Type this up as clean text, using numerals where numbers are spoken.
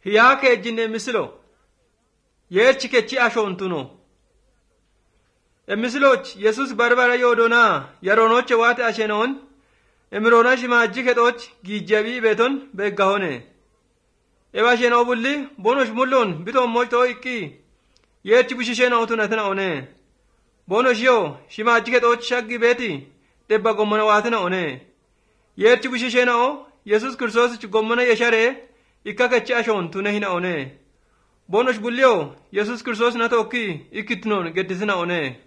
Hiyaake ejjinne misilo yeerchi kechi ashontuno emisiloch Yesus barbara yodona yaronoche waate ashenon emirona shimaji ketoch gijjabi beton beggahone eba sheno bulli bonosh mullon biton mochto ikki yeerchi bushishena otunatna one bonosh yo shimaji ketoch shaggi beti debba gommona waatna one yeerchi bushishena o Yesus Kristos gommona yeshare ikka kechi ashontune hina one bonosh bullio Yesus Kristos na tokki ikkitnon geddisina one